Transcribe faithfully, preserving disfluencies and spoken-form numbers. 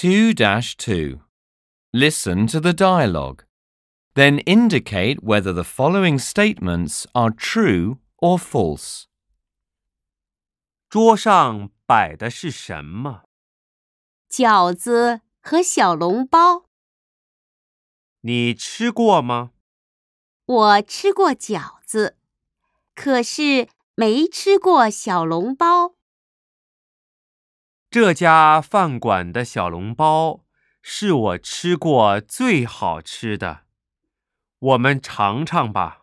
two dash two. Listen to the dialogue. Then indicate whether the following statements are true or false. 桌上摆的是什么？ 饺子和小笼包。 你吃过吗？ 我吃过饺子，可是没吃过小笼包。 这家饭馆的小笼包是我吃过最好吃的，我们尝尝吧。